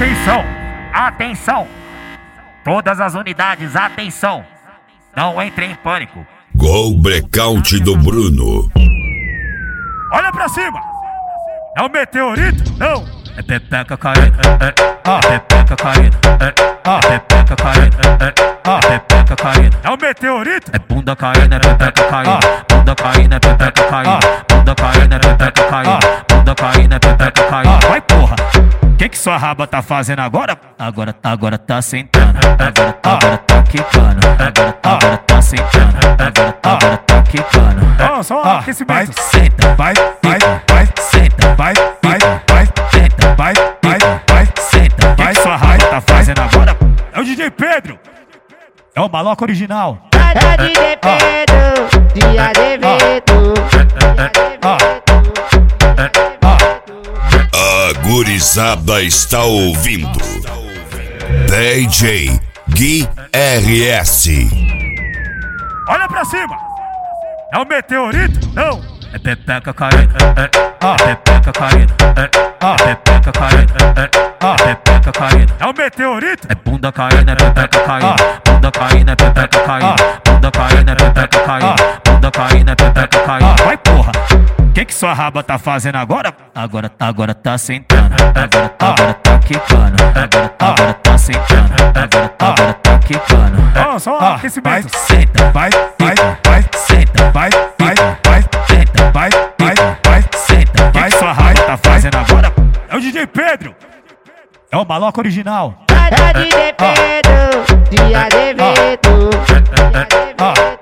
Atenção, atenção. Todas as unidades, atenção. Não entrem em pânico. Gol blackout do Bruno. Olha pra cima. É um meteorito? Não. É pepeca caindo. Pepeca caindo. Pepeca caindo. Pepeca caindo. É um meteorito? É bunda caindo, é pepeca caindo. Bunda caindo, é pepeca caindo. Bunda caindo, é pepeca caindo. Bunda caindo, é pepeca caindo. Vai, porra. Que sua raba tá fazendo agora? Agora tá sentando. Agora tá quicando. Agora tá sentando. Agora tá quicando. Ó, só aquecimento. Senta, vai, senta, vai, senta, vai, senta. Que sua raba tá fazendo agora? É o DJ Pedro. É o maloca original. É DJ Pedro, dia de vento. A gurizada está ouvindo DJ Gui RS. Olha pra cima. É um meteorito? Não. É pepeca caindo. Pepeca caindo. Pepeca caindo. Pepeca caindo. É um meteorito? É bunda caindo, é pepeca caindo. Bunda caindo, é pepeca caindo. Bunda caindo, é pepeca caindo. Bunda caindo, é pepeca caindo. Vai, porra. Que sua raba tá fazendo agora? Agora tá sentando. Agora tá quicando. Agora tá sentando. Agora tá quicando. Ó, só aquecimento. Senta, vai, senta, vai, senta, vai, senta. Que sua raba tá fazendo agora? É o DJ Pedro. É o maloca original. É DJ Pedro, dia de vento.